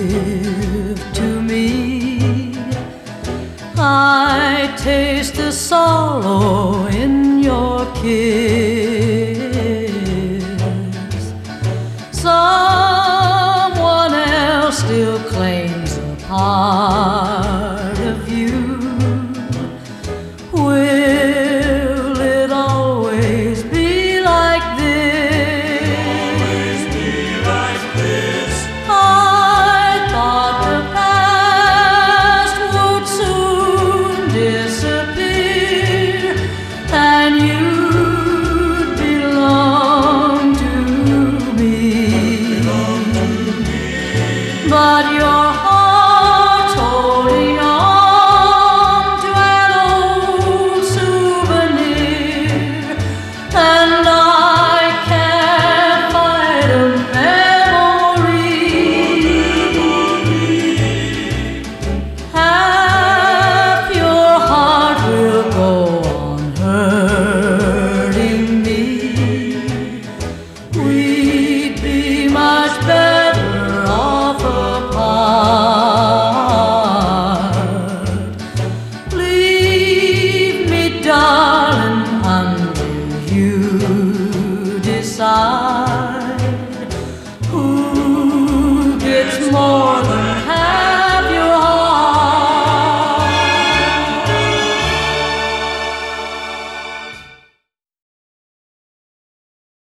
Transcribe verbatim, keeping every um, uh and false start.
give to me. I taste the sorrow in your kiss. Someone else still claims a part of you. Will it always be like this? Always be like this. I thought the past would soon disappear, and you'd belong to me. Belong to me. But your